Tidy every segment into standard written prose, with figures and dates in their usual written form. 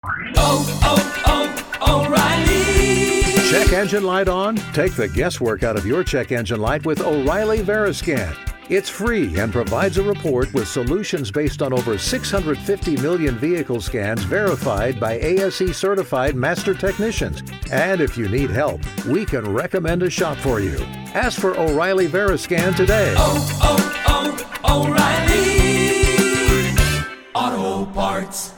O'Reilly. Check engine light on? Take the guesswork out of your check engine light with O'Reilly Veriscan. It's free and provides a report with solutions based on over 650 million vehicle scans verified by ASE certified master technicians. And if you need help, we can recommend a shop for you. Ask for O'Reilly Veriscan today. O'Reilly Auto Parts.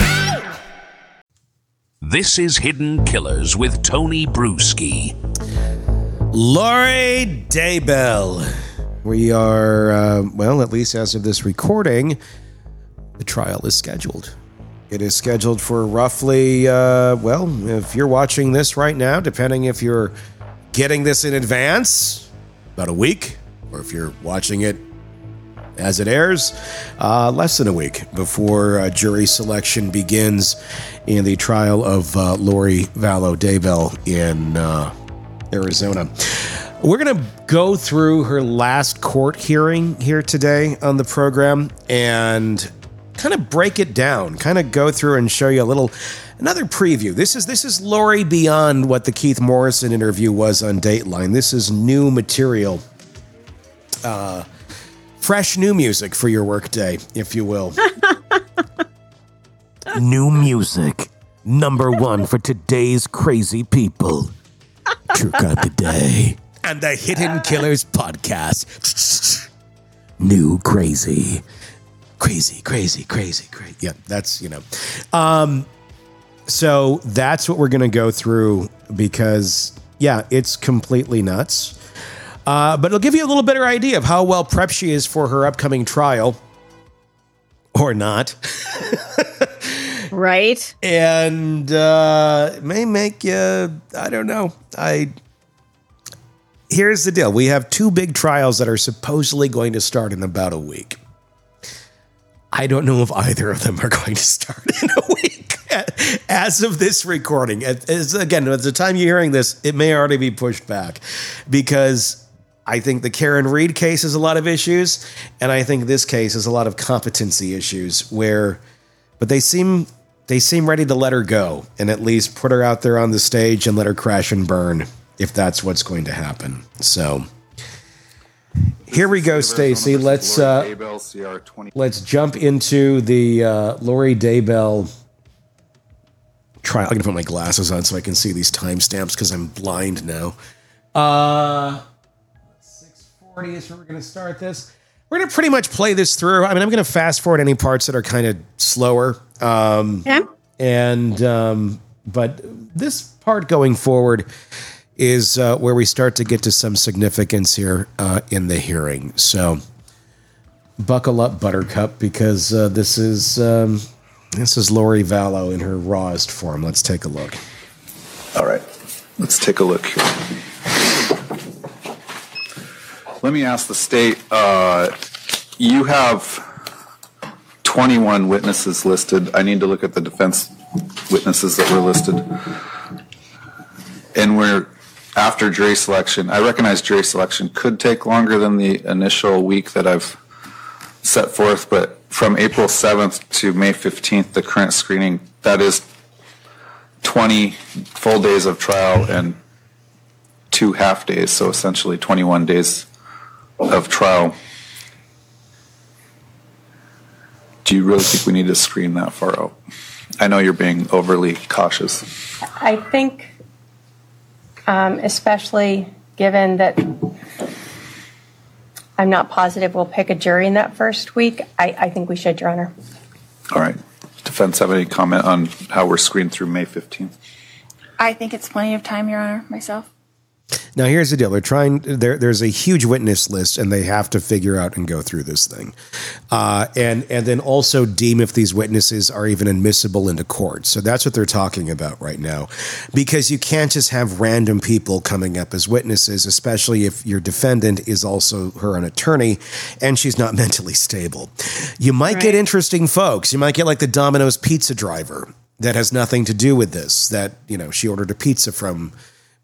This is Hidden Killers with Tony Bruschi. Lori Daybell. We are, at least as of this recording, the trial is scheduled. It is scheduled for roughly, if you're watching this right now, depending if you're getting this in advance, about a week, or if you're watching it as it airs, less than a week before jury selection begins in the trial of Lori Vallow Daybell in Arizona. We're going to go through her last court hearing here today on the program and kind of break it down, kind of go through and show you another preview. This is Lori beyond what the Keith Morrison interview was on Dateline. This is new material, fresh new music for your workday, if you will. New music, number one for today's crazy people. Trick of the day. And the Hidden Killers podcast. New crazy. Crazy. Yeah, that's, so that's what we're going to go through because, it's completely nuts. But it'll give you a little better idea of how well prepped she is for her upcoming trial. Or not. Right. And it may make you, I don't know. Here's the deal. We have two big trials that are supposedly going to start in about a week. I don't know if either of them are going to start in a week. As of this recording, again, at the time you're hearing this, it may already be pushed back because I think the Karen Reed case has a lot of issues, and I think this case has a lot of competency issues but they seem ready to let her go and at least put her out there on the stage and let her crash and burn if that's what's going to happen. So here we go, Stacey. Let's jump into the Lori Daybell trial. I'm going to put my glasses on so I can see these timestamps because I'm blind now. 6:40 is where we're going to start this. We're going to pretty much play this through. I mean, I'm going to fast forward any parts that are kind of slower. But this part going forward is where we start to get to some significance here in the hearing. So buckle up, Buttercup, because this is Lori Vallow in her rawest form. Let's take a look. All right, let's take a look here. Let me ask the state, you have 21 witnesses listed. I need to look at the defense witnesses that were listed. And we're after jury selection. I recognize jury selection could take longer than the initial week that I've set forth, but from April 7th to May 15th, the current screening, that is 20 full days of trial and 2 half days, so essentially 21 days of trial. Do you really think we need to screen that far out? I know you're being overly cautious. I think, especially given that I'm not positive we'll pick a jury in that first week, I think we should, Your Honor. All right. Defense have any comment on how we're screened through May 15th? I think it's plenty of time, Your Honor, myself. Now, here's the deal. There's a huge witness list, and they have to figure out and go through this thing. And then also deem if these witnesses are even admissible into court. So that's what they're talking about right now. Because you can't just have random people coming up as witnesses, especially if your defendant is also an attorney, and she's not mentally stable. You might get interesting folks. You might get like the Domino's pizza driver that has nothing to do with this, that, she ordered a pizza from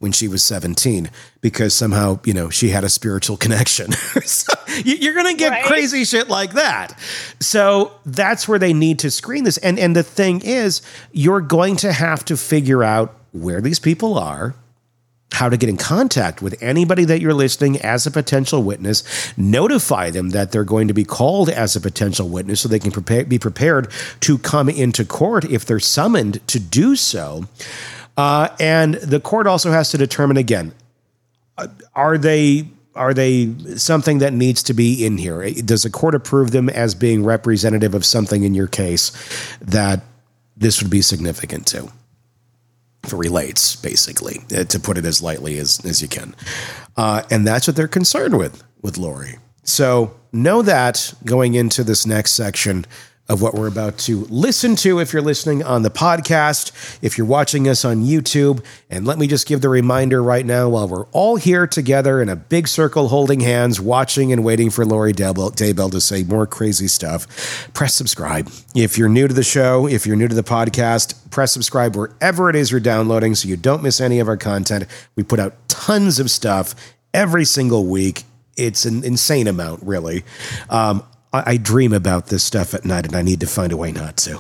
when she was 17 because somehow, she had a spiritual connection. So you're going to get crazy shit like that. So that's where they need to screen this. And the thing is, you're going to have to figure out where these people are, how to get in contact with anybody that you're listing as a potential witness, notify them that they're going to be called as a potential witness so they can be prepared to come into court if they're summoned to do so. And the court also has to determine again, are they something that needs to be in here? Does the court approve them as being representative of something in your case that this would be significant to? If it relates, basically, to put it as lightly as you can. And that's what they're concerned with Lori. So know that going into this next section of what we're about to listen to if you're listening on the podcast, if you're watching us on YouTube. And let me just give the reminder right now while we're all here together in a big circle holding hands, watching and waiting for Lori Daybell to say more crazy stuff, press subscribe. If you're new to the show, if you're new to the podcast, press subscribe wherever it is you're downloading so you don't miss any of our content. We put out tons of stuff every single week. It's an insane amount, really. I dream about this stuff at night, and I need to find a way not to.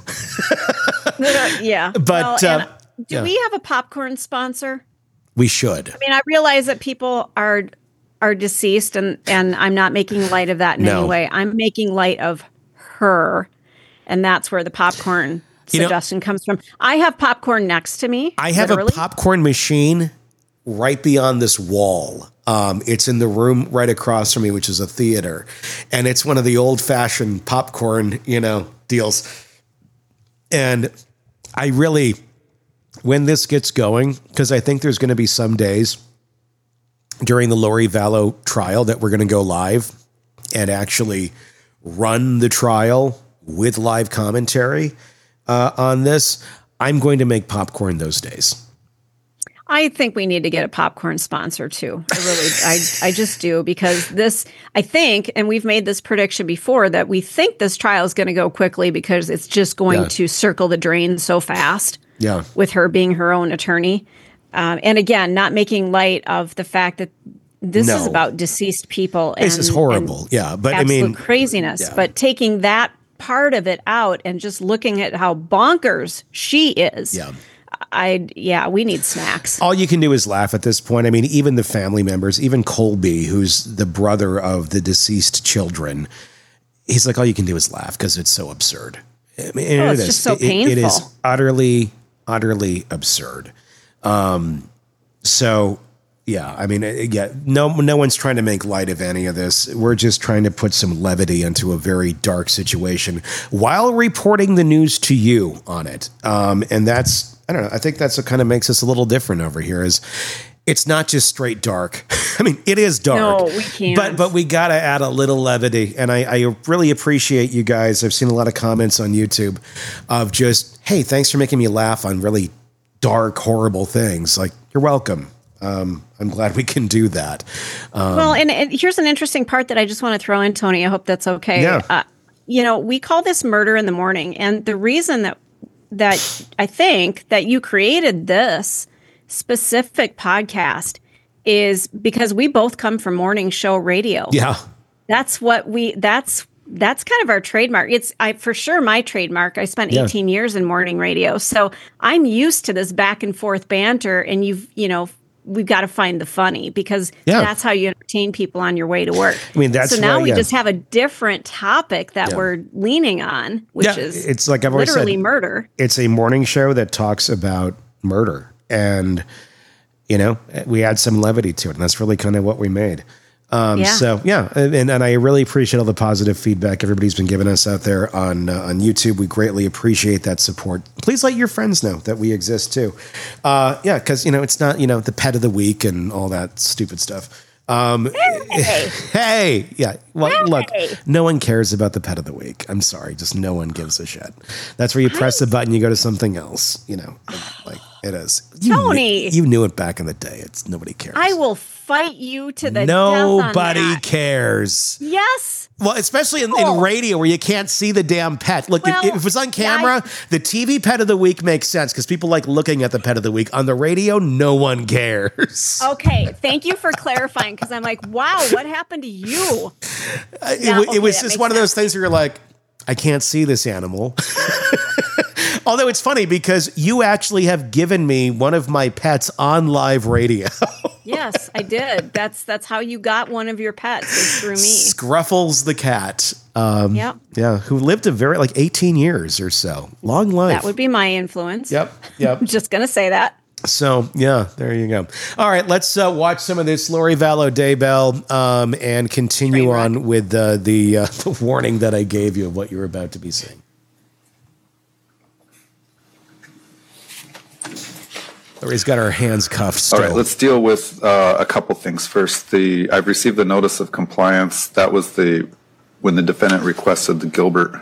Yeah. But do we have a popcorn sponsor? We should. I mean, I realize that people are deceased, and I'm not making light of that in any way. I'm making light of her, and that's where the popcorn suggestion comes from. I have popcorn next to me. I have a popcorn machine right beyond this wall. It's in the room right across from me, which is a theater. And it's one of the old-fashioned popcorn, deals. And I really, when this gets going, because I think there's going to be some days during the Lori Vallow trial that we're going to go live and actually run the trial with live commentary on this. I'm going to make popcorn those days. I think we need to get a popcorn sponsor too. I just do, because this, I think, and we've made this prediction before, that we think this trial is going to go quickly because it's just going to circle the drain so fast. Yeah. With her being her own attorney. And again, not making light of the fact that this is about deceased people. This is horrible. Yeah. But absolute craziness. Yeah. But taking that part of it out and just looking at how bonkers she is. Yeah. We need snacks. All you can do is laugh at this point. I mean, even the family members, even Colby, who's the brother of the deceased children, he's like, all you can do is laugh because it's so absurd. I mean, it's just so painful. It is utterly, utterly absurd. So, yeah, I mean, no one's trying to make light of any of this. We're just trying to put some levity into a very dark situation while reporting the news to you on it. And that's, I don't know, I think that's what kind of makes us a little different over here is it's not just straight dark. I mean, it is dark. No, we can't. But we got to add a little levity. And I really appreciate you guys. I've seen a lot of comments on YouTube of just, hey, thanks for making me laugh on really dark, horrible things. Like, you're welcome. I'm glad we can do that. Well, and here's an interesting part that I just want to throw in, Tony. I hope that's okay. Yeah. We call this Murder in the Morning. And the reason that I think that you created this specific podcast is because we both come from morning show radio. Yeah. That's kind of our trademark. It's for sure my trademark. I spent 18 years in morning radio. So I'm used to this back and forth banter, and we've got to find the funny because that's how you entertain people on your way to work. I mean, that's so now we just have a different topic that we're leaning on, which is it's like I've always literally said, murder. It's a morning show that talks about murder, and we add some levity to it, and that's really kind of what we made. So and I really appreciate all the positive feedback everybody's been giving us out there on YouTube. We greatly appreciate that support. Please let your friends know that we exist too. Because it's not the pet of the week and all that stupid stuff. Hey, yeah. Well, look, no one cares about the pet of the week. I'm sorry, just no one gives a shit. That's where you press the button, you go to something else. Like it is. Tony, you knew it back in the day. It's nobody cares. I will fight you to the nobody death on that. Cares. Yes. Well, especially in radio where you can't see the damn pet. Look, if it's on camera, the TV pet of the week makes sense because people like looking at the pet of the week. On the radio, no one cares. Okay, thank you for clarifying because I'm like, wow, what happened to you? It was just one of those things where you're like, I can't see this animal. Although it's funny because you actually have given me one of my pets on live radio. Yes, I did. That's how you got one of your pets, is through me. Scruffles the cat. Yep. Yeah, who lived 18 years or so. Long life. That would be my influence. Yep. I'm just going to say that. So, yeah, there you go. All right, let's watch some of this Lori Vallow Daybell and continue on with the warning that I gave you of what you're about to be seeing. Lori's got her hands cuffed still. All right, let's deal with a couple things. First, I've received the notice of compliance. That was when the defendant requested the Gilbert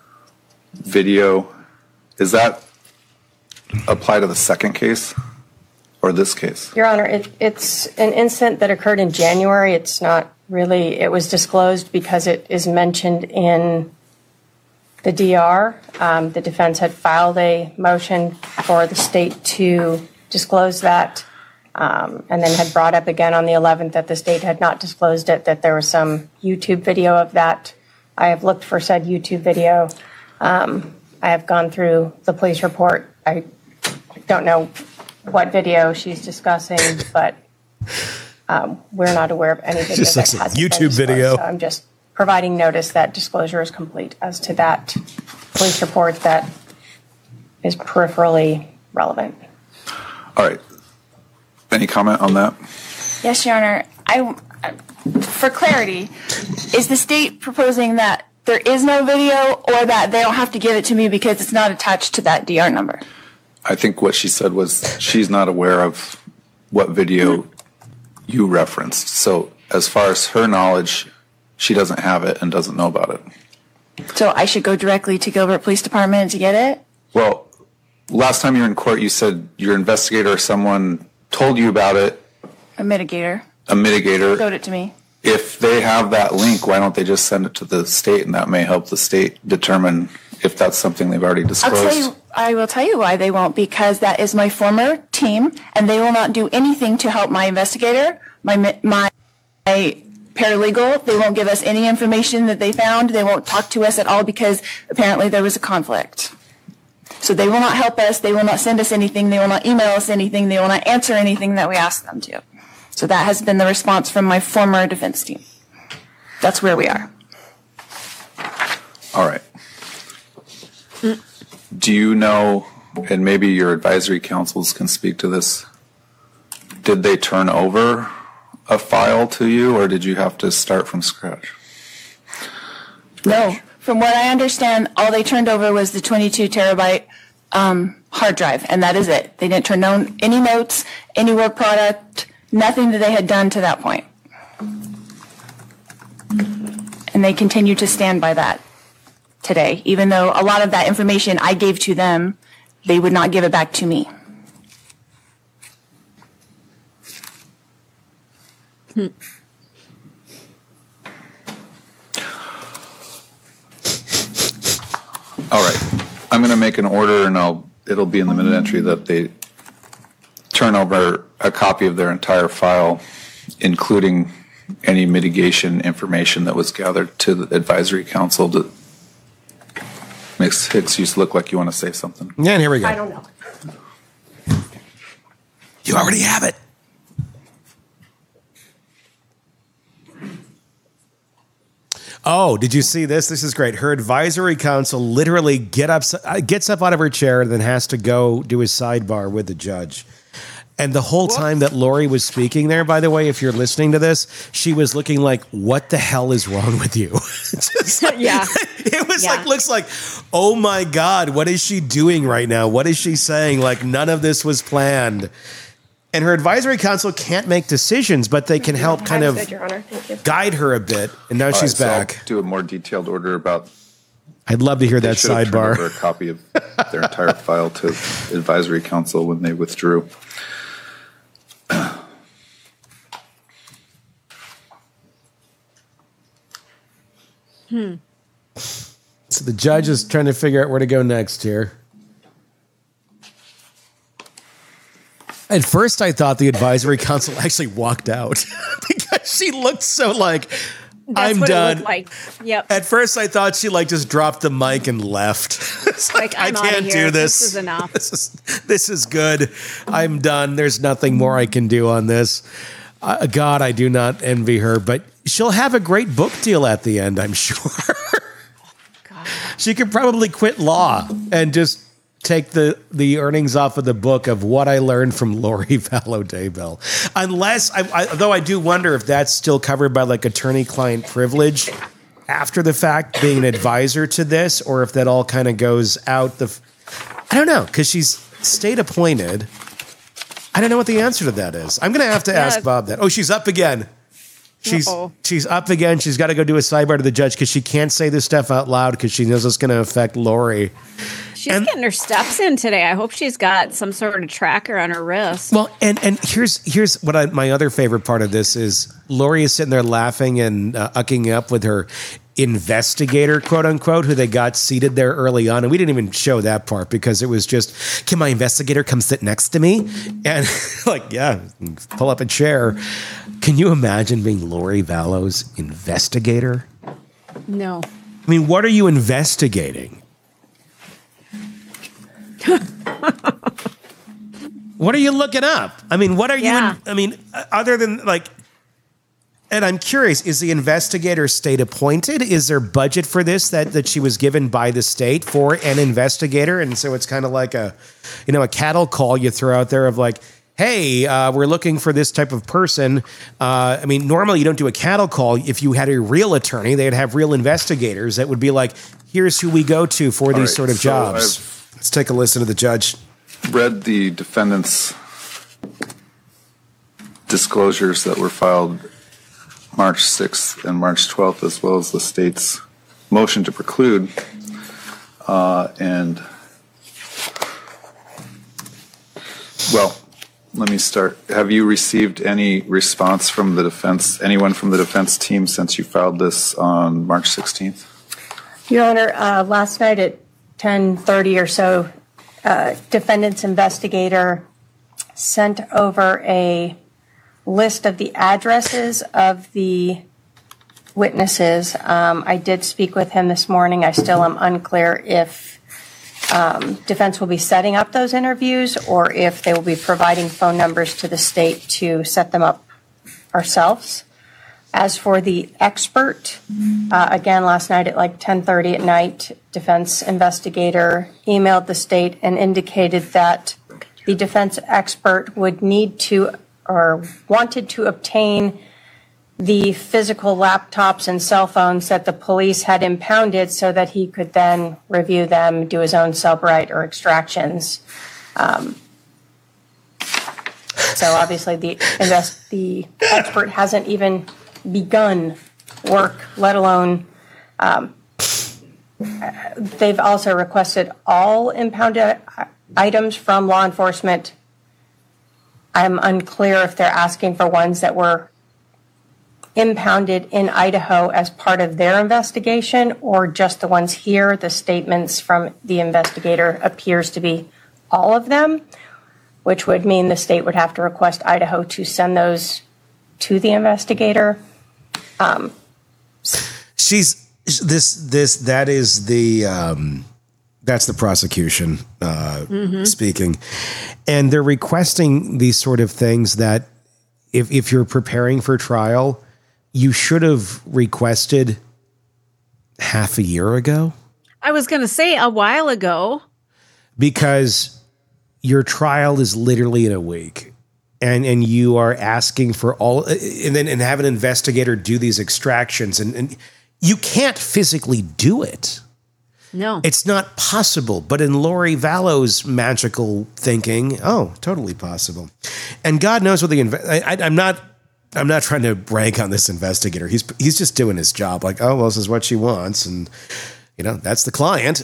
video. Does that apply to the second case or this case? Your Honor, it's an incident that occurred in January. It's not really, it was disclosed because it is mentioned in the DR. The defense had filed a motion for the state to disclose that, and then had brought up again on the 11th that the state had not disclosed it, that there was some YouTube video of that. I have looked for said YouTube video. I have gone through the police report. I don't know what video she's discussing, but we're not aware of any video that has YouTube video. So I'm just providing notice that disclosure is complete as to that police report that is peripherally relevant. All right. Any comment on that? Yes, Your Honor. For clarity, is the state proposing that there is no video or that they don't have to give it to me because it's not attached to that DR number? I think what she said was she's not aware of what video you referenced. So as far as her knowledge, she doesn't have it and doesn't know about it. So I should go directly to Gilbert Police Department to get it? Well, last time you were in court, you said your investigator or someone told you about it. A mitigator. Showed it to me. If they have that link, why don't they just send it to the state, and that may help the state determine if that's something they've already disclosed. I will tell you why they won't, because that is my former team, and they will not do anything to help my investigator, my paralegal. They won't give us any information that they found. They won't talk to us at all because apparently there was a conflict. So they will not help us. They will not send us anything. They will not email us anything. They will not answer anything that we ask them to. So that has been the response from my former defense team. That's where we are. All right. Do you know, and maybe your advisory councils can speak to this, did they turn over a file to you, or did you have to start from scratch? No. From what I understand, all they turned over was the 22 terabyte hard drive, and that is it. They didn't turn down any notes, any work product, nothing that they had done to that point. And they continue to stand by that today, even though a lot of that information I gave to them, they would not give it back to me. All right. I'm going to make an order, and it'll be in the minute entry that they turn over a copy of their entire file, including any mitigation information that was gathered, to the advisory council. That makes Hicks, you look like you want to say something. Yeah, and here we go. I don't know. You already have it. Oh, did you see this? This is great. Her advisory council literally gets up out of her chair and then has to go do a sidebar with the judge. And the whole time that Lori was speaking there, by the way, if you're listening to this, she was looking like, what the hell is wrong with you? Yeah. It was looks like, oh my God, what is she doing right now? What is she saying? Like, none of this was planned. And her advisory council can't make decisions, but they can help kind of guide her a bit. And now she's back. So I'll do a more detailed order about. I'd love to hear that sidebar. Over a copy of their entire file to advisory council when they withdrew. So the judge is trying to figure out where to go next here. At first, I thought the advisory council actually walked out because she looked so like, I'm done. Like. Yep. At first, I thought she like just dropped the mic and left. It's like I can't do this. This is enough. This is good. I'm done. There's nothing more I can do on this. God, I do not envy her, but she'll have a great book deal at the end, I'm sure. God. She could probably quit law and just take the earnings off of the book of what I learned from Lori Vallow Daybell. Unless, though I do wonder if that's still covered by like attorney-client privilege after the fact, being an advisor to this, or if that all kind of goes out I don't know, because she's state appointed. I don't know what the answer to that is. I'm going to have to ask Bob that. Oh, she's up again. She's up again. She's got to go do a sidebar to the judge because she can't say this stuff out loud because she knows it's going to affect Lori. She's getting her steps in today. I hope she's got some sort of tracker on her wrist. Well, and here's what my other favorite part of this is. Lori is sitting there laughing and ucking up with her investigator, quote unquote, who they got seated there early on. And we didn't even show that part because it was just, can my investigator come sit next to me? And like, yeah, pull up a chair. Can you imagine being Lori Vallow's investigator? No. I mean, what are you investigating? What are you looking up? I mean, what are you, other than like, and I'm curious, is the investigator state appointed? Is there budget for this that she was given by the state for an investigator? And so it's kind of like a cattle call you throw out there of like, hey, we're looking for this type of person. Normally you don't do a cattle call. If you had a real attorney, they'd have real investigators that would be like, here's who we go to for these sort of jobs. Let's take a listen to the judge. Read the defendant's disclosures that were filed March 6th and March 12th, as well as the state's motion to preclude. Let me start. Have you received any response from the defense, anyone from the defense team since you filed this on March 16th? Your Honor, last night at 10:30 or so, defendant's investigator sent over a list of the addresses of the witnesses. I did speak with him this morning. I still am unclear if defense will be setting up those interviews or if they will be providing phone numbers to the state to set them up ourselves. As for the expert, again, last night at like 10:30 at night, defense investigator emailed the state and indicated that the defense expert would need to or wanted to obtain the physical laptops and cell phones that the police had impounded so that he could then review them, do his own sub-right or extractions. So obviously the expert hasn't even begun work, let alone they've also requested all impounded items from law enforcement. I'm unclear if they're asking for ones that were impounded in Idaho as part of their investigation or just the ones here. The statements from the investigator appears to be all of them, which would mean the state would have to request Idaho to send those to the investigator. That's the prosecution speaking. And they're requesting these sort of things that if you're preparing for trial, you should have requested half a year ago. I was going to say a while ago. Because your trial is literally in a week. And you are asking for all, and have an investigator do these extractions. And you can't physically do it. No. It's not possible. But in Lori Vallow's magical thinking, totally possible. And God knows what I'm not trying to rank on this investigator. He's just doing his job. Like, this is what she wants. And, that's the client.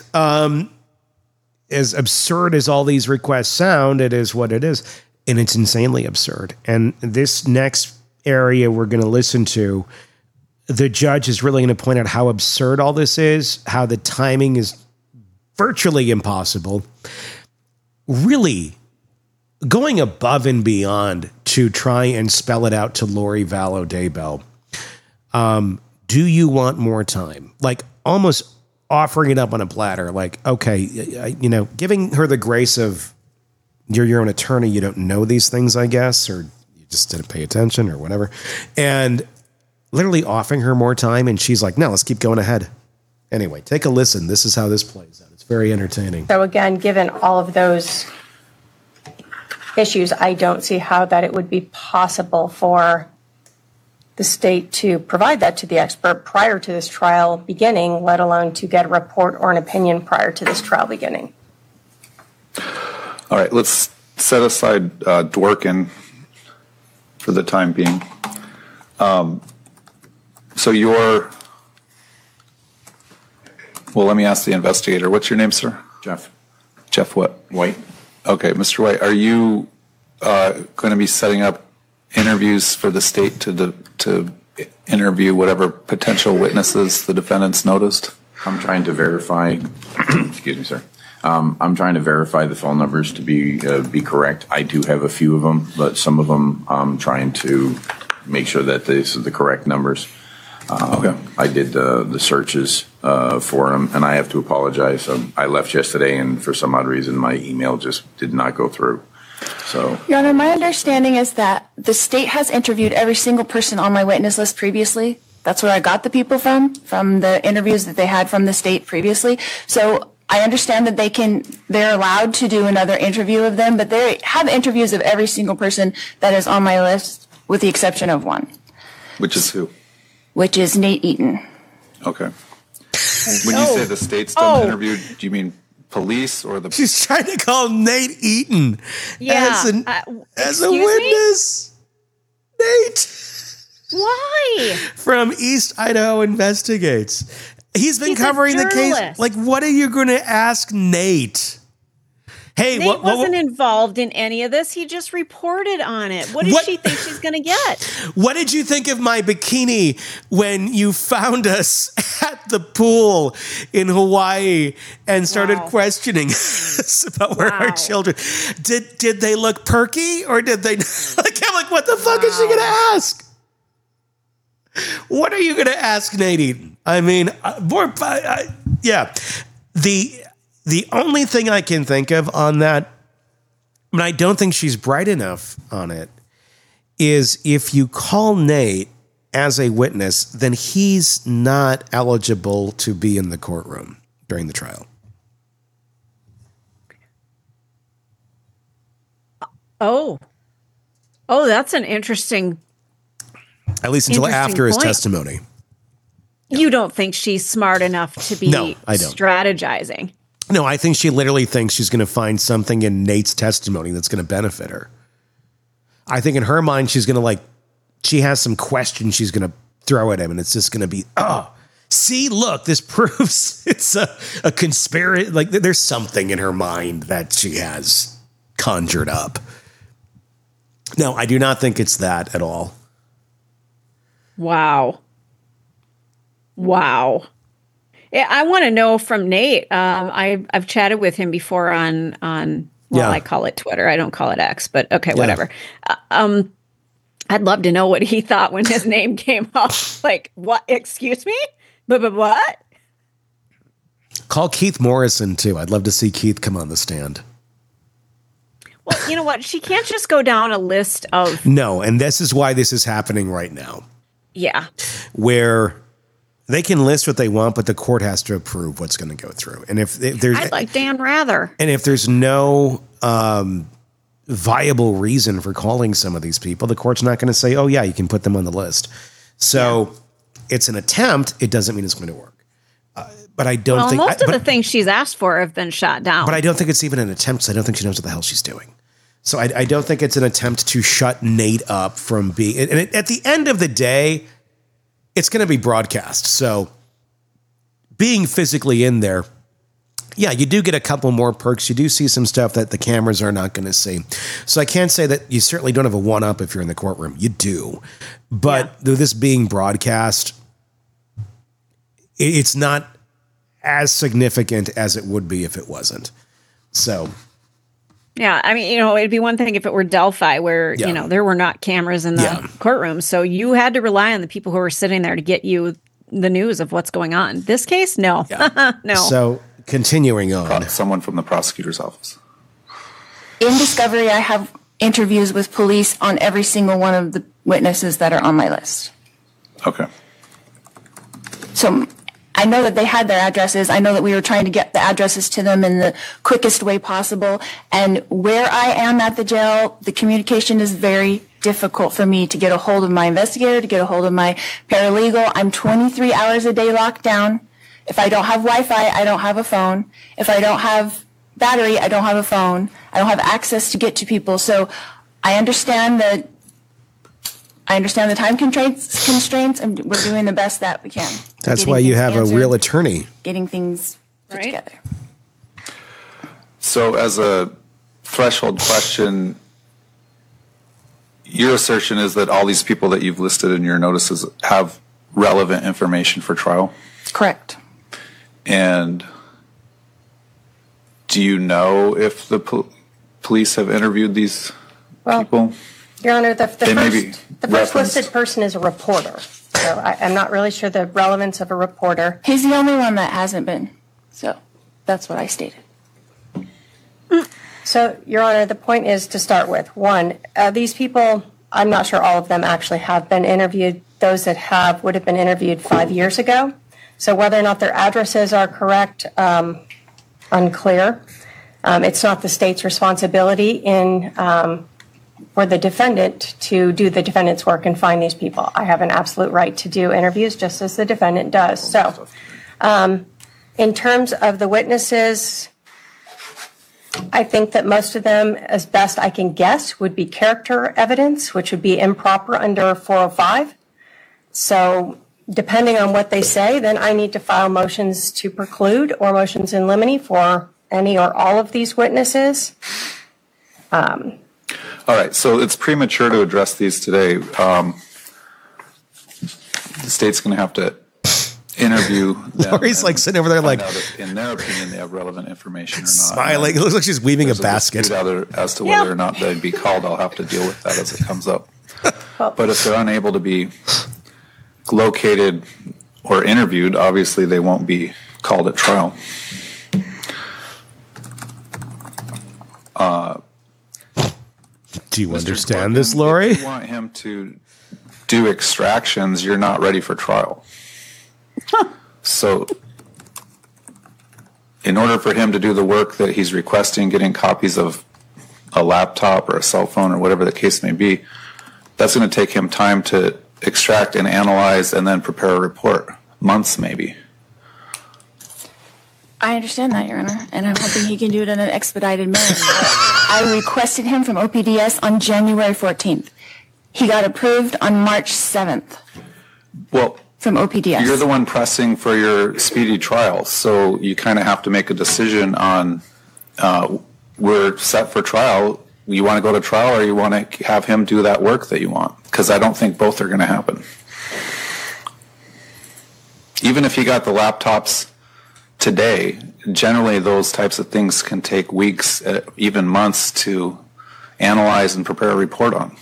As absurd as all these requests sound, it is what it is. And it's insanely absurd. And this next area we're going to listen to, the judge is really going to point out how absurd all this is, how the timing is virtually impossible. Really going above and beyond to try and spell it out to Lori Vallow Daybell. Do you want more time? Like almost offering it up on a platter. Like, okay, giving her the grace of you're your own attorney. You don't know these things, I guess, or you just didn't pay attention or whatever. And literally offering her more time. And she's like, no, let's keep going ahead. Anyway, take a listen. This is how this plays out. It's very entertaining. So again, given all of those issues, I don't see how that it would be possible for the state to provide that to the expert prior to this trial beginning, let alone to get a report or an opinion prior to this trial beginning. All right, let's set aside Dworkin for the time being. Let me ask the investigator. What's your name, sir? Jeff. Jeff what? White. Okay, Mr. White, are you going to be setting up interviews for the state to interview whatever potential witnesses the defendants noticed? I'm trying to verify. Excuse me, sir. I'm trying to verify the phone numbers to be correct. I do have a few of them, but some of them I'm trying to make sure that these are the correct numbers. Okay. I did the searches for them, and I have to apologize. I left yesterday, and for some odd reason, my email just did not go through. So, Your Honor, my understanding is that the state has interviewed every single person on my witness list previously. That's where I got the people from the interviews that they had from the state previously. So I understand that they're allowed to do another interview of them, but they have interviews of every single person that is on my list, with the exception of one. Which is who? Which is Nate Eaton. Okay. When you say the state's done interview, do you mean police or the... She's trying to call Nate Eaton as a witness. Nate. Why? From East Idaho Investigates. He's been covering the case. Like, what are you going to ask Nate? Hey, Nate wasn't involved in any of this. He just reported on it. What does she think she's going to get? What did you think of my bikini when you found us at the pool in Hawaii and started questioning us about where our children? Did they look perky or did they? I'm like, what the fuck is she going to ask? What are you going to ask Nate Eaton? I mean, yeah. The only thing I can think of on that, and I don't think she's bright enough on it, is if you call Nate as a witness, then he's not eligible to be in the courtroom during the trial. Oh, that's an interesting. At least until after his testimony. You don't think she's smart enough to be strategizing? No, I think she literally thinks she's going to find something in Nate's testimony that's going to benefit her. I think in her mind, she's going to she has some questions she's going to throw at him, and it's just going to be, see, look, this proves it's a conspiracy. Like, there's something in her mind that she has conjured up. No, I do not think it's that at all. Wow. Yeah, I want to know from Nate. I've chatted with him before on I call it Twitter. I don't call it X, but okay, whatever. I'd love to know what he thought when his name came up. Like, what? Excuse me? But what? Call Keith Morrison too. I'd love to see Keith come on the stand. Well, you know what? She can't just go down a list of... No, and this is why this is happening right now. Yeah. Where they can list what they want, but the court has to approve what's going to go through. And if there's... I'd like Dan Rather. And if there's no viable reason for calling some of these people, the court's not going to say, oh, yeah, you can put them on the list. So it's an attempt. It doesn't mean it's going to work. But I don't think... most of the things she's asked for have been shot down. But I don't think it's even an attempt, because I don't think she knows what the hell she's doing. So I don't think it's an attempt to shut Nate up from being... And at the end of the day, it's going to be broadcast. So being physically in there, yeah, you do get a couple more perks. You do see some stuff that the cameras are not going to see. So I can't say that you certainly don't have a one-up if you're in the courtroom. You do. But this being broadcast... it's not as significant as it would be if it wasn't. So. Yeah, I mean, it'd be one thing if it were Delphi where, there were not cameras in the courtroom. So you had to rely on the people who were sitting there to get you the news of what's going on. This case, no. Yeah. No. So continuing on. Someone from the prosecutor's office. In discovery, I have interviews with police on every single one of the witnesses that are on my list. Okay. So I know that they had their addresses. I know that we were trying to get the addresses to them in the quickest way possible. And where I am at the jail, the communication is very difficult for me to get a hold of my investigator, to get a hold of my paralegal. I'm 23 hours a day locked down. If I don't have Wi-Fi, I don't have a phone. If I don't have battery, I don't have a phone. I don't have access to get to people. So I understand the time constraints, and we're doing the best that we can. That's why you have a real attorney. Getting things put together. So as a threshold question, your assertion is that all these people that you've listed in your notices have relevant information for trial? Correct. And do you know if the police have interviewed these people? Your Honor, the first listed person is a reporter. So I'm not really sure the relevance of a reporter. He's the only one that hasn't been. So that's what I stated. So, Your Honor, the point is to start with, one, these people, I'm not sure all of them actually have been interviewed. Those that have would have been interviewed 5 years ago. So whether or not their addresses are correct, unclear. It's not the state's responsibility for the defendant to do the defendant's work and find these people. I have an absolute right to do interviews just as the defendant does. So in terms of the witnesses, I think that most of them, as best I can guess, would be character evidence, which would be improper under 405. So depending on what they say, then I need to file motions to preclude or motions in limine for any or all of these witnesses. All right, so it's premature to address these today. The state's going to have to interview them. Lori's like sitting over there like, in their opinion, they have relevant information or not. Smiling. It looks like she's weaving a basket. As to whether or not they'd be called, I'll have to deal with that as it comes up. But if they're unable to be located or interviewed, obviously they won't be called at trial. Do you understand this, Lori? If you want him to do extractions, you're not ready for trial. So in order for him to do the work that he's requesting, getting copies of a laptop or a cell phone or whatever the case may be, that's going to take him time to extract and analyze and then prepare a report. Months, maybe. I understand that, Your Honor, and I'm hoping he can do it in an expedited manner. I requested him from OPDS on January 14th. He got approved on March 7th. Well, from OPDS. You're the one pressing for your speedy trial, so you kind of have to make a decision on we're set for trial. You want to go to trial or you want to have him do that work that you want? Because I don't think both are going to happen. Even if he got the laptops today, generally those types of things can take weeks, even months to analyze and prepare a report on.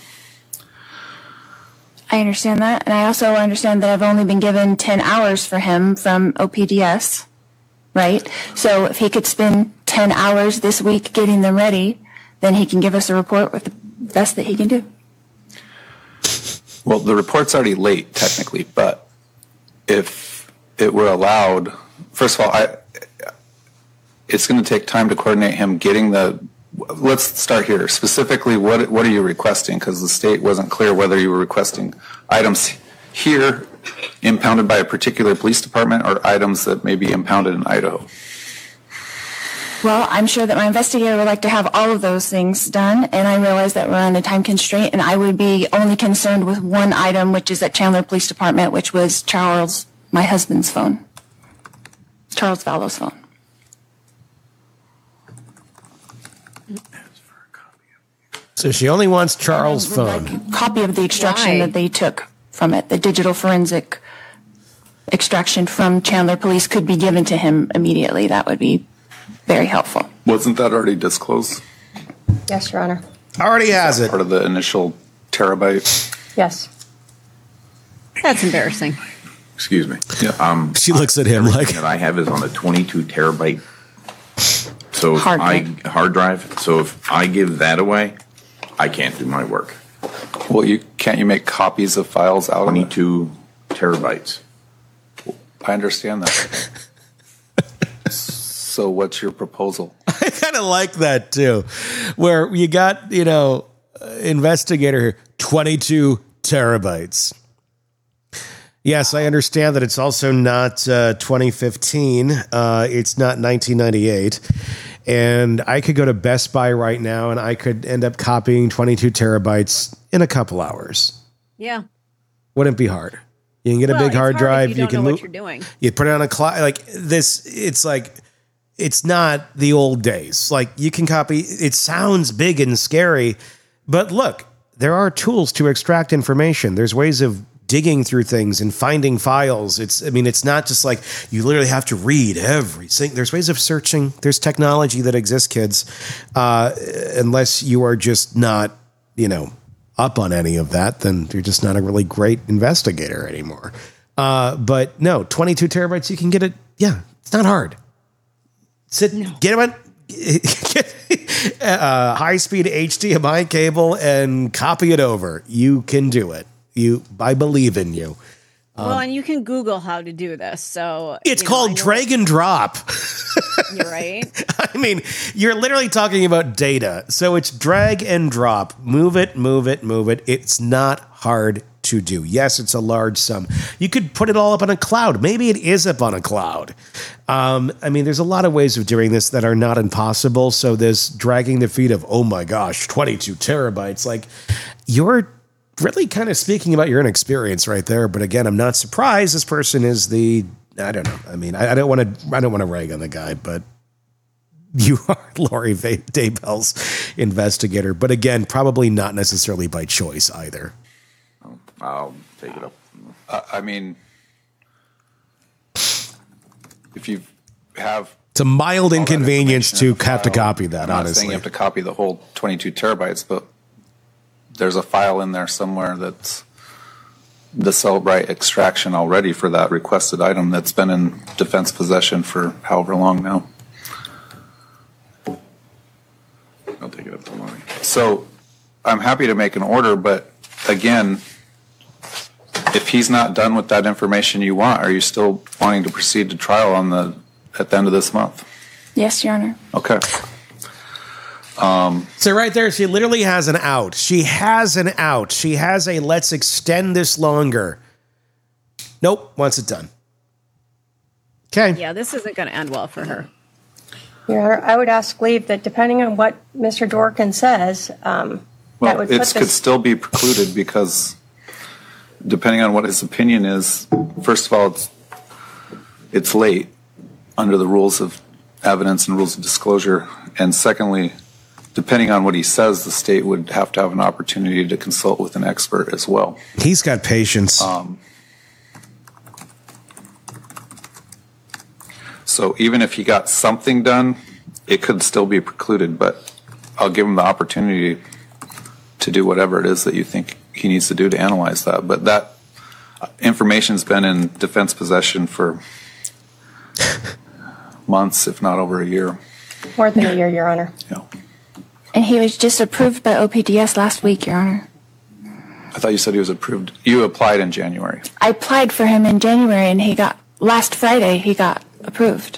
I understand that, and I also understand that I've only been given 10 hours for him from OPDS, right? So if he could spend 10 hours this week getting them ready, then he can give us a report with the best that he can do. Well, the report's already late, technically, but if it were allowed, first of all, it's going to take time to coordinate him getting the. Let's start here. Specifically, what are you requesting? Because the state wasn't clear whether you were requesting items here impounded by a particular police department or items that may be impounded in Idaho. Well, I'm sure that my investigator would like to have all of those things done, and I realize that we're on a time constraint, and I would be only concerned with one item, which is at Chandler Police Department, which was Charles, my husband's phone. Charles Vallo's phone. So she only wants Charles' phone. Like a copy of the extraction that they took from it, the digital forensic extraction from Chandler Police could be given to him immediately, that would be very helpful. Wasn't that already disclosed? Yes, Your Honor. Already has it. Part of the initial terabyte? Yes. That's embarrassing. Excuse me. Yeah. She looks at him like, That I have is on a 22 terabyte. So if hard drive. So if I give that away, I can't do my work. Well, can't you make copies of files out of it? 22 terabytes. I understand that. So what's your proposal? I kind of like that too, where you got, investigator 22 terabytes. Yes, I understand that it's also not 2015. It's not 1998. And I could go to Best Buy right now and I could end up copying 22 terabytes in a couple hours. Yeah. Wouldn't be hard. You can get a big hard drive. You can know move, what you're doing. You put it on a cloud like this. It's like, it's not the old days. Like you can copy. It sounds big and scary, but look, there are tools to extract information. There's ways of digging through things and finding files. It's not just like you literally have to read everything. There's ways of searching. There's technology that exists, kids. Unless you are just not, up on any of that, then you're just not a really great investigator anymore. But no, 22 terabytes, you can get it. Yeah, it's not hard. Get one. High-speed HDMI cable and copy it over. You can do it. I believe in you. Well, and you can Google how to do this. So it's called drag and drop. You're right. I mean, you're literally talking about data. So it's drag and drop. Move it, move it, move it. It's not hard to do. Yes, it's a large sum. You could put it all up on a cloud. Maybe it is up on a cloud. There's a lot of ways of doing this that are not impossible. So this dragging the feet of, oh my gosh, 22 terabytes. Like you're really kind of speaking about your inexperience right there. But again, I'm not surprised this person is I don't know. I don't want to rag on the guy, but you are Lori Daybell's investigator. But again, probably not necessarily by choice either. I'll take it up. If you have... It's a mild inconvenience to have to copy that, honestly. I'm not saying you have to copy the whole 22 terabytes, but there's a file in there somewhere that's the Cellbrite extraction already for that requested item that's been in defense possession for however long now. I'll take it up to Lori. So I'm happy to make an order, but again, if he's not done with that information you want, are you still wanting to proceed to trial at the end of this month? Yes, Your Honor. Okay. So right there, she literally has an out. She has an out. She has a let's extend this longer. Nope, wants it done. Okay. Yeah, this isn't going to end well for her. Your Honor, I would ask leave that depending on what Mr. Dworkin says, that would put it could still be precluded because depending on what his opinion is, first of all, it's late under the rules of evidence and rules of disclosure. And secondly, depending on what he says, the state would have to have an opportunity to consult with an expert as well. He's got patience. So even if he got something done, it could still be precluded, but I'll give him the opportunity to do whatever it is that you think he needs to do to analyze that. But that information's been in defense possession for months, if not over a year. More than a year, Your Honor. Yeah. And he was just approved by OPDS last week, Your Honor. I thought you said he was approved. You applied in January. I applied for him in January, and last Friday, he got approved.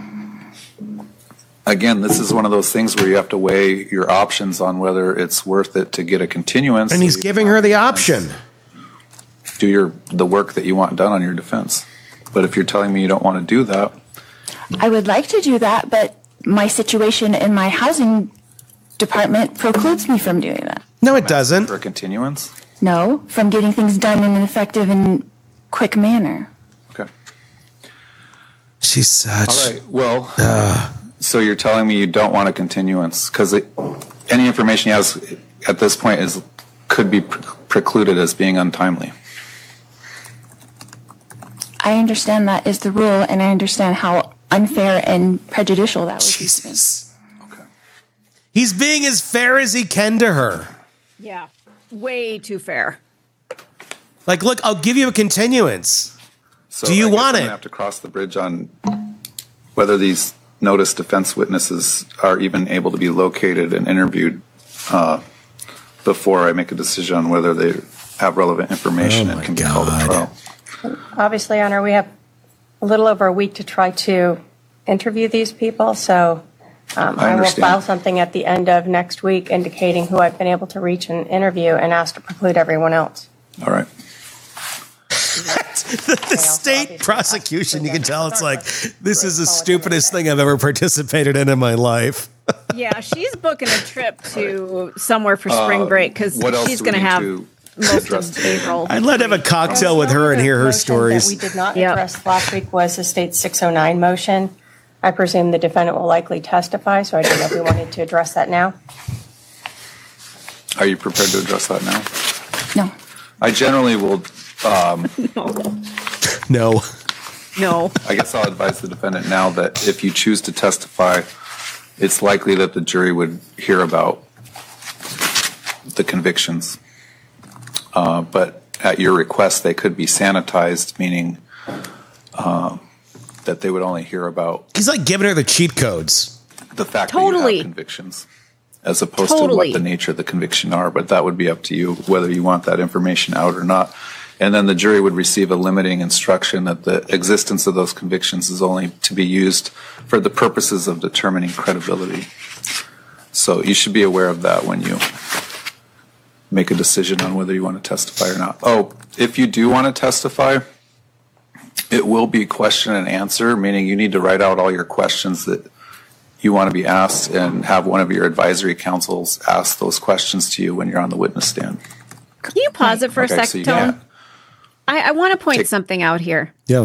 Again, this is one of those things where you have to weigh your options on whether it's worth it to get a continuance. And he's giving her the option. Do the work that you want done on your defense. But if you're telling me you don't want to do that. I would like to do that, but my situation in my housing department precludes me from doing that. No, it doesn't. For a continuance? No, from getting things done in an effective and quick manner. Okay. She's such... All right, well, so you're telling me you don't want a continuance because any information he has at this point could be precluded as being untimely. I understand that is the rule, and I understand how unfair and prejudicial that was. Jesus. Okay. He's being as fair as he can to her. Yeah. Way too fair. Like, look, I'll give you a continuance. So do you I guess want I'm it? gonna have to cross the bridge on whether these notice defense witnesses are even able to be located and interviewed before I make a decision on whether they have relevant information and can be called to trial. Obviously, Your Honor, we have a little over a week to try to interview these people, so I will understand. file something at the end of next week indicating who I've been able to reach and interview and ask to preclude everyone else. All right. The state prosecution, you can tell it's like, this is the stupidest thing I've ever participated in my life. Yeah, she's booking a trip to somewhere for spring break because What else she's do we going to need have to most address of April. I'd love to have a cocktail with her and hear her Motion that stories. we did not Yep. address last week was the state 609 motion. I presume the defendant will likely testify, so I didn't know if we wanted to address that now. Are you prepared to address that now? No. I generally will. No. No. I guess I'll advise the defendant now that if you choose to testify, it's likely that the jury would hear about the convictions. But at your request, they could be sanitized, meaning that they would only hear about He's like giving her the cheat codes. the fact that you Totally. have convictions, as opposed to Totally. what the nature of the conviction are. But that would be up to you whether you want that information out or not. And then the jury would receive a limiting instruction that the existence of those convictions is only to be used for the purposes of determining credibility. So you should be aware of that when you make a decision on whether you want to testify or not. Oh, if you do want to testify, it will be question and answer, meaning you need to write out all your questions that you want to be asked and have one of your advisory counsels ask those questions to you when you're on the witness stand. Can you pause it for Okay, a so second, you Tone? can. I want to point something out here. Yeah.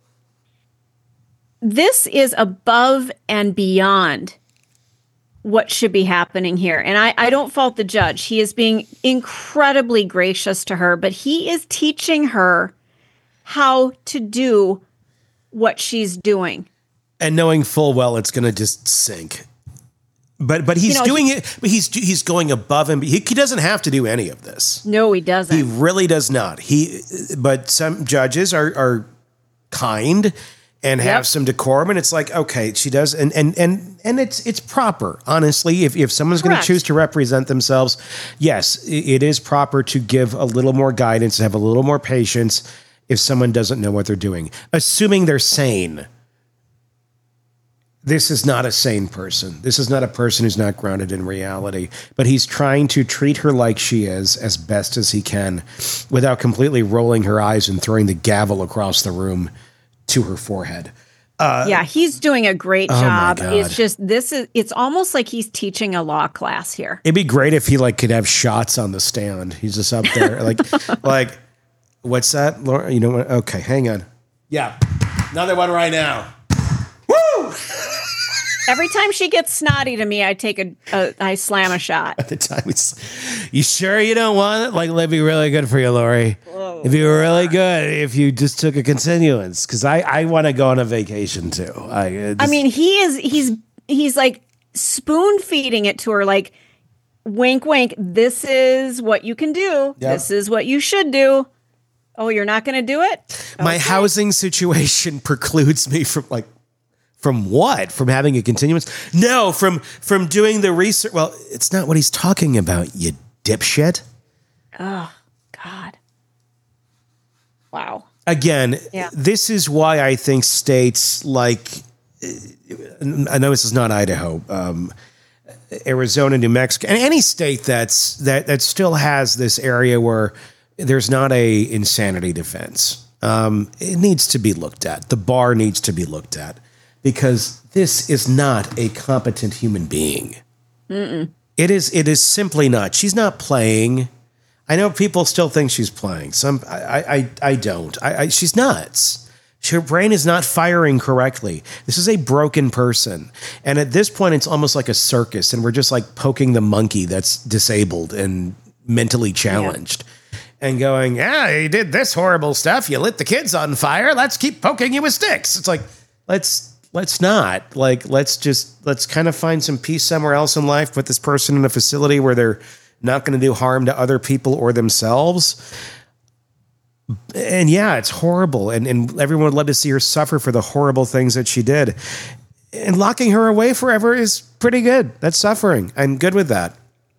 This is above and beyond what should be happening here. And I don't fault the judge. He is being incredibly gracious to her, but he is teaching her how to do what she's doing. And knowing full well it's going to just sink. But he's doing it. But he's going above and he doesn't have to do any of this. No, he doesn't. He really does not. But some judges are kind and have some decorum, and it's like, okay, she does, and it's proper. Honestly, if someone's going to Correct. choose to represent themselves, yes, it is proper to give a little more guidance, have a little more patience if someone doesn't know what they're doing, assuming they're sane. This is not a sane person. This is not a person who's not grounded in reality. But he's trying to treat her like she is as best as he can without completely rolling her eyes and throwing the gavel across the room to her forehead. Yeah, he's doing a great job. God. It's just it's almost like he's teaching a law class here. It'd be great if he could have shots on the stand. He's just up there like what's that, Laura? You know what? Okay, hang on. Yeah, another one right now. Woo! Every time she gets snotty to me, I slam a shot. At the time, you sure you don't want it? Like, that'd be really good for you, Lori. It'd be really good if you just took a continuance, because I want to go on a vacation too. I mean, he's like spoon feeding it to her, like wink, wink. This is what you can do. Yep. This is what you should do. Oh, you're not going to do it? My housing situation precludes me from what? From having a continuance? No, from doing the research. Well, it's not what he's talking about, you dipshit. Oh, God. Wow. Again, Yeah. This is why I think states like, I know this is not Idaho, Arizona, New Mexico, and any state that still has this area where there's not a insanity defense. It needs to be looked at. The bar needs to be looked at. Because this is not a competent human being. Mm-mm. It is simply not. She's not playing. I know people still think she's playing. I don't. She's nuts. Her brain is not firing correctly. This is a broken person. And at this point, it's almost like a circus. And we're just like poking the monkey that's disabled and mentally challenged. and going, yeah, you did this horrible stuff. You lit the kids on fire. Let's keep poking you with sticks. It's like, let's not. Like, let's kind of find some peace somewhere else in life. Put this person in a facility where they're not going to do harm to other people or themselves. And yeah, it's horrible. And everyone would love to see her suffer for the horrible things that she did. And locking her away forever is pretty good. That's suffering. I'm good with that.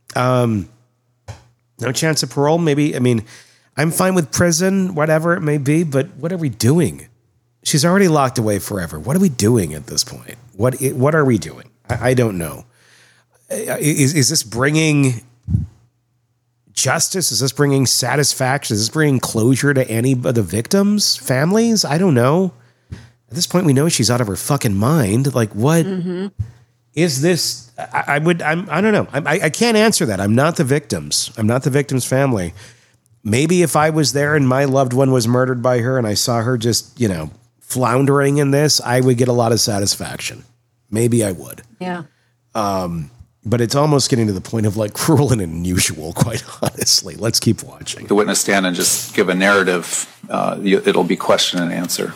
No chance of parole, maybe. I mean, I'm fine with prison, whatever it may be, but what are we doing? She's already locked away forever. What are we doing at this point? What are we doing? I don't know. Is this bringing justice? Is this bringing satisfaction? Is this bringing closure to any of the victims' families? I don't know. At this point, we know she's out of her fucking mind. Like, what is this? I don't know. I can't answer that. I'm not the victims. I'm not the victim's family. Maybe if I was there and my loved one was murdered by her and I saw her just, floundering in this, I would get a lot of satisfaction. Maybe I would. Yeah. But it's almost getting to the point of like cruel and unusual, quite honestly. Let's keep watching. The witness stand and just give a narrative. It'll be question and answer.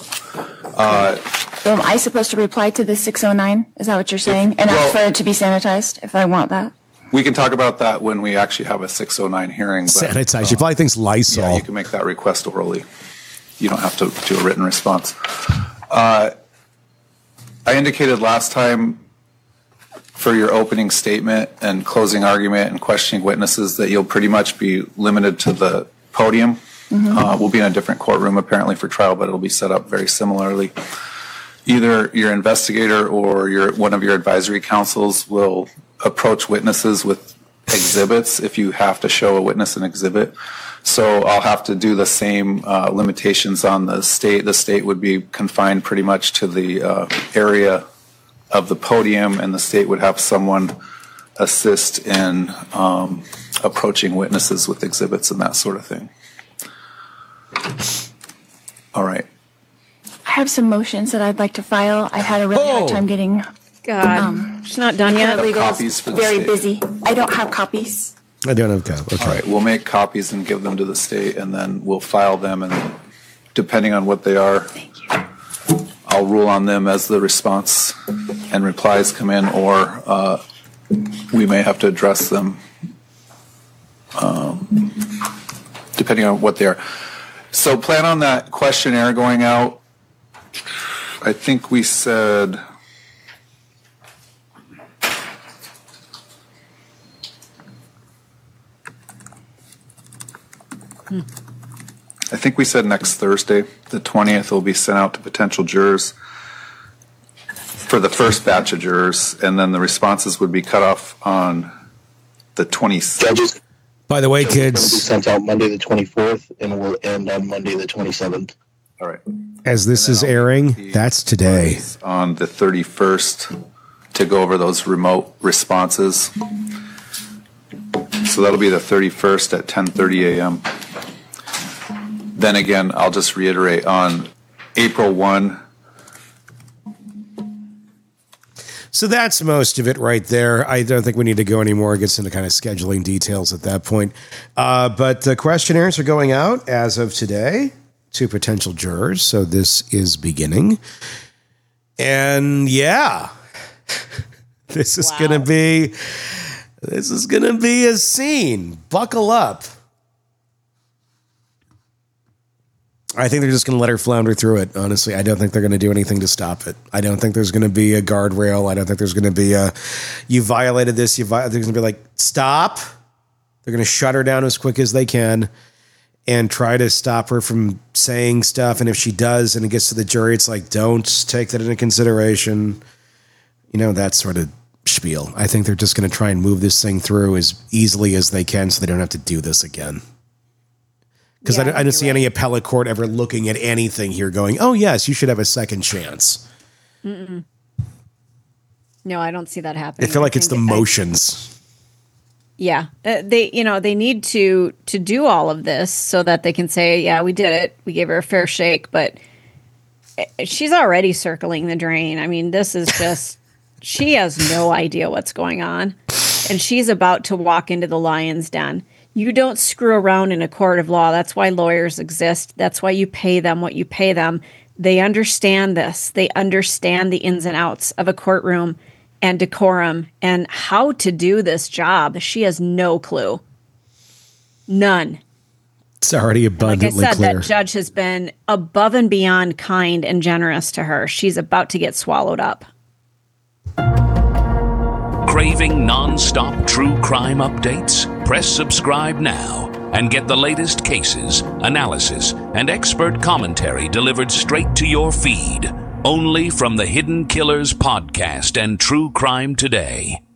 So am I supposed to reply to the 609? Is that what you're saying? And ask for it to be sanitized if I want that? We can talk about that when we actually have a 609 hearing. But, sanitize. You probably think Lysol. Yeah, you can make that request orally. You don't have to do a written response. I indicated last time for your opening statement and closing argument and questioning witnesses that you'll pretty much be limited to the podium. We'll be in a different courtroom apparently for trial, but it'll be set up very similarly. Either your investigator or one of your advisory counsels will approach witnesses with exhibits if you have to show a witness an exhibit. So I'll have to do the same limitations on the state. The state would be confined pretty much to the area of the podium, and the state would have someone assist in approaching witnesses with exhibits and that sort of thing. All right. I have some motions that I'd like to file. I've had a really hard time getting. God, she's not done yet. Copies for the very state. busy. I don't have copies. I don't have copies. All right, we'll make copies and give them to the state, and then we'll file them, and depending on what they are, I'll rule on them as the response and replies come in, or we may have to address them depending on what they are. So plan on that questionnaire going out. I think we said... I think we said next Thursday, the 20th, will be sent out to potential jurors for the first batch of jurors, and then the responses would be cut off on the 26th. Judges. By the way, Judges kids, will be sent out Monday the 24th, and will end on Monday the 27th. All right. as this is airing, that's today. On the 31st to go over those remote responses. So that'll be the 31st at 10:30 a.m. Then again, I'll just reiterate on April 1. So that's most of it right there. I don't think we need to go anymore. It gets into kind of scheduling details at that point. But the questionnaires are going out as of today to potential jurors. So this is beginning. And yeah, this is going to be a scene. Buckle up. I think they're just going to let her flounder through it, honestly. I don't think they're going to do anything to stop it. I don't think there's going to be a guardrail. I don't think there's going to be a, you violated this. They're going to be like, stop. They're going to shut her down as quick as they can and try to stop her from saying stuff. And if she does and it gets to the jury, it's like, don't take that into consideration. You know, that sort of spiel. I think they're just going to try and move this thing through as easily as they can so they don't have to do this again. Because I don't see any appellate court ever looking at anything here going, oh, yes, you should have a second chance. Mm-mm. No, I don't see that happening. I feel like it's the motions. Yeah. They need to do all of this so that they can say, yeah, we did it. We gave her a fair shake. But she's already circling the drain. I mean, this is just, she has no idea what's going on. And she's about to walk into the lion's den. You don't screw around in a court of law. That's why lawyers exist. That's why you pay them what you pay them. They understand this. They understand the ins and outs of a courtroom and decorum and how to do this job. She has no clue. None. It's already abundantly clear. Like I said, clear. that judge has been above and beyond kind and generous to her. She's about to get swallowed up. Craving non-stop true crime updates? Press subscribe now and get the latest cases, analysis, and expert commentary delivered straight to your feed. Only from the Hidden Killers podcast and True Crime Today.